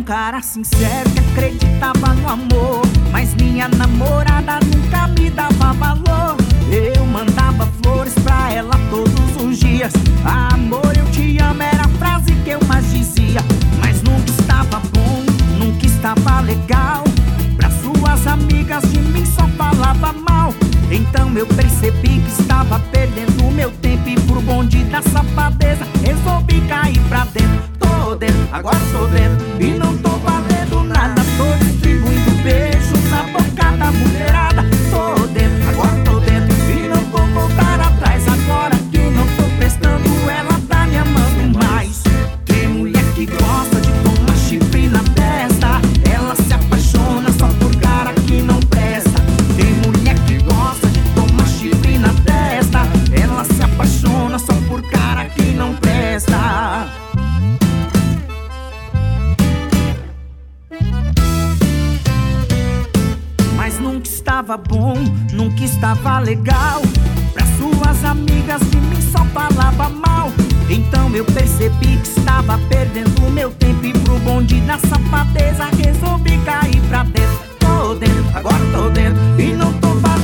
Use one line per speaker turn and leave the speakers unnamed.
cara sincero que acreditava no amor, mas minha namorada nunca me dava valor. Eu mandava flores pra ela todos os dias. Amor, eu te amo era a frase que eu mais dizia. Mas nunca estava bom, nunca estava legal. Pra suas amigas de mim só falava mal. Então eu percebi que estava perdendo meu tempo, e por bonde da safadeza resolvi cair pra dentro. Tô dentro, agora tô dentro e não tô valendo nada. Tô distribuindo beijos na boca da mulherada. Tô dentro, agora tô dentro e não vou voltar atrás. Agora que não tô prestando, ela tá me amando mais. Tem mulher que gosta de tomar chifre na testa, ela se apaixona só por cara que não presta. Tem mulher que gosta de tomar chifre na testa, ela se apaixona só por cara que não presta. Mas nunca estava bom, nunca estava legal. Pra suas amigas de mim só falava mal. Então eu percebi que estava perdendo meu tempo, e pro bonde da safadeza resolvi cair pra dentro. Tô dentro, agora tô dentro e não tô valendo